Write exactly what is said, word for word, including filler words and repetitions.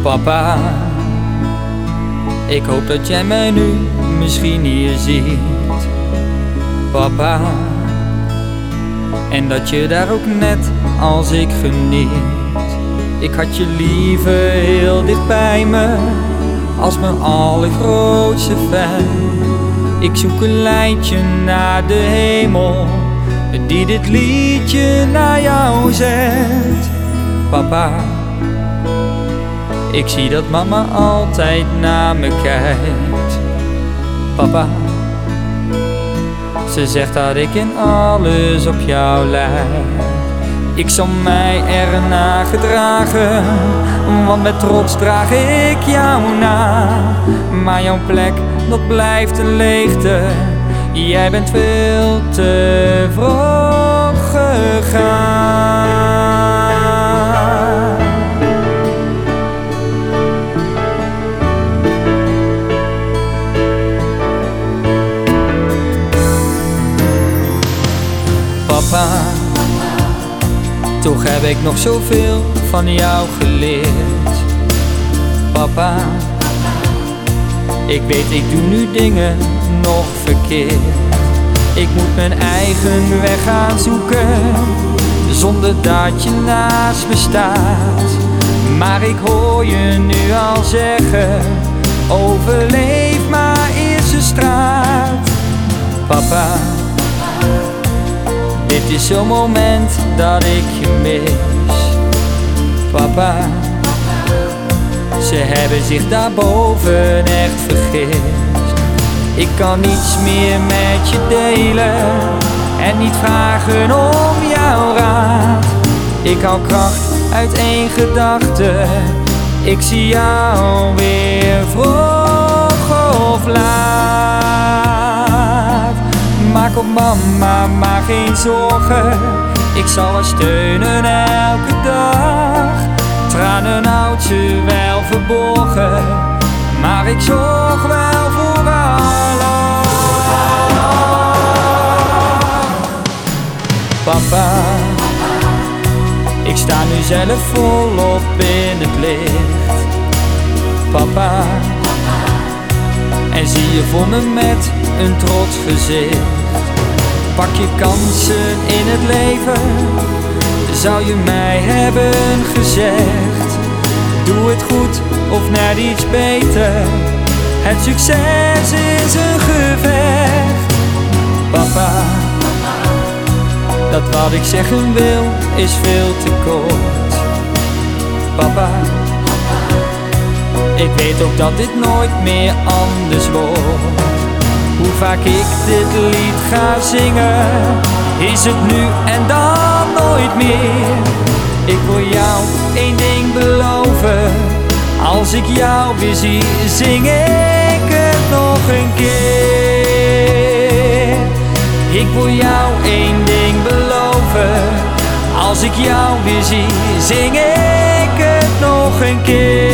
Papa, ik hoop dat jij mij nu misschien hier ziet. Papa, en dat je daar ook net als ik geniet. Ik had je liever heel dicht bij me, als mijn allergrootste fan. Ik zoek een lijntje naar de hemel, die dit liedje naar jou zet. Papa, ik zie dat mama altijd naar me kijkt. Papa, ze zegt dat ik in alles op jou lijk. Ik zal mij ernaar gedragen, want met trots draag ik jou na. Maar jouw plek, dat blijft een leegte. Jij bent veel te vroeg gegaan. Papa, toch heb ik nog zoveel van jou geleerd. Papa, ik weet ik doe nu dingen nog verkeerd. Ik moet mijn eigen weg gaan zoeken, zonder dat je naast me staat. Maar ik hoor je nu al zeggen, overleef maar eerst de straat. Papa, dit is zo'n moment dat ik je mis. Papa, ze hebben zich daarboven echt vergist. Ik kan niets meer met je delen en niet vragen om jouw raad. Ik haal kracht uit één gedachte, ik zie jou weer vroeg of laat. Maak op mama maar geen zorgen, ik zal haar steunen elke dag. Tranen houdt ze wel verborgen, maar ik zorg wel voor haar lach. Papa, ik sta nu zelf volop in het licht. Papa, en zie je voor me met een trots gezicht. Pak je kansen in het leven, zou je mij hebben gezegd. Doe het goed of net iets beter, het succes is een gevecht. Papa, dat wat ik zeggen wil is veel te kort. Papa, ik weet ook dat dit nooit meer anders wordt. Hoe vaak ik dit lied ga zingen, is het nu en dan nooit meer. Ik wil jou één ding beloven, als ik jou weer zie, zing ik het nog een keer. Ik wil jou één ding beloven, als ik jou weer zie, zing ik het nog een keer.